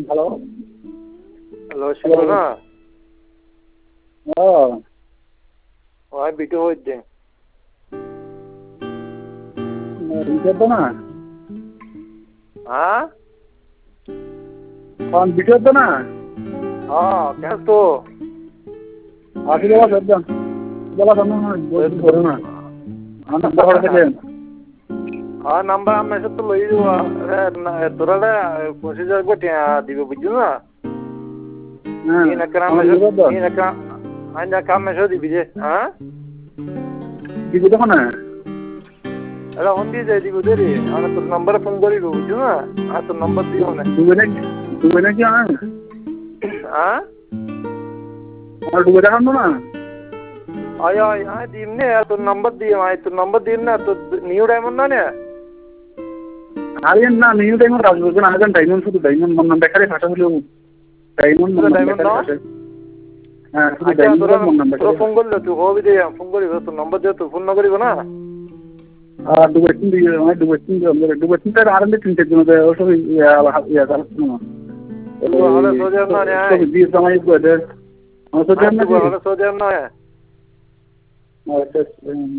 hello hello Shibu না ওই video হইছে ভিডিও না হ্যাঁ কোন ভিডিও না কেন তো আসলে একদম বলা জানো না বলো না আমি বড় থেকে নাম্বার আমি এসে তো লই দিব তোরা প্রসিজার গো দিব বুঝছো না কাম এসে দিবি যে হ্যাঁ দিব দেখো না এটা হন দিয়ে যাই দিব দেরি আমি তোর নাম্বারে ফোন করিব বুঝছো না আর তোর নাম্বার দিও না ডুবে নাকি হ্যাঁ আর ডুবে দেখানো না আয় দিম নে তোর নাম্বার দিম তোর নাম্বার দিম না তোর নিউ ডায়মন্ড না নে আরে না নিউ ডায়মন্ড আসবে না আগে ডায়মন্ড শুধু ডায়মন্ড মন দেখারে ফাটা হলো ডায়মন্ড না হ্যাঁ শুধু ডায়মন্ড মন নাম্বার তোর ফোন করলে তুই হবে দে ফোন করিব তোর নাম্বার দে তুই ফোন না করিব না ডুবেটিং দিয়ে ডুবেটিং তার আরম্ভে তিনটে জন ওসব ইয়া জানো না হলে সোজার না রে দিয়ে জামাই করে সোজার না হলে সোজার না আচ্ছা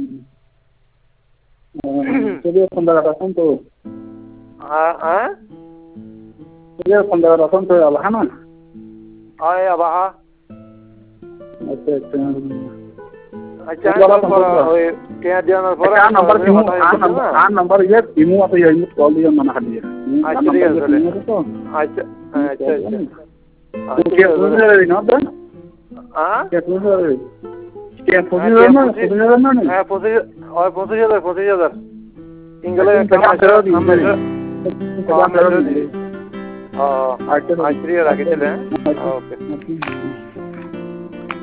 চলিয়ে 15% তো চলিয়ে 15% তো আলা না আয় আবাহা আচ্ছা আচ্ছা ওই কে জানার পরে নাম্বার ইয়ে ইমু আছে ইমু কল দিয়ে মানা খালি আচ্ছা ঠিক আছে আচ্ছা আচ্ছা কে পুজো রে না তো কে পুজো রে হ্যাঁ 25,000 সিঙ্গেলে আচ্ছা রাখিছিলে ওকে